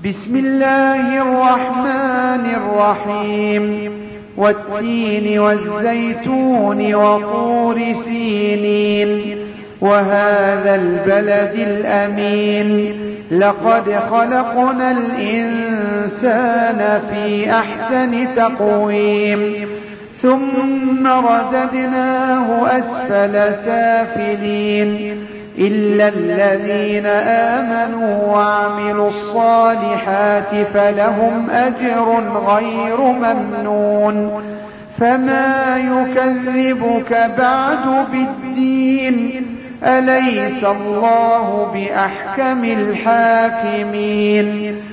بسم الله الرحمن الرحيم والتين والزيتون وطور سينين وهذا البلد الأمين لقد خلقنا الإنسان في أحسن تقويم ثم رددناه أسفل سافلين إلا الذين آمنوا وعملوا الصالحات فلهم أجر غير ممنون فما يكذبك بعد بالدين أليس الله بأحكم الحاكمين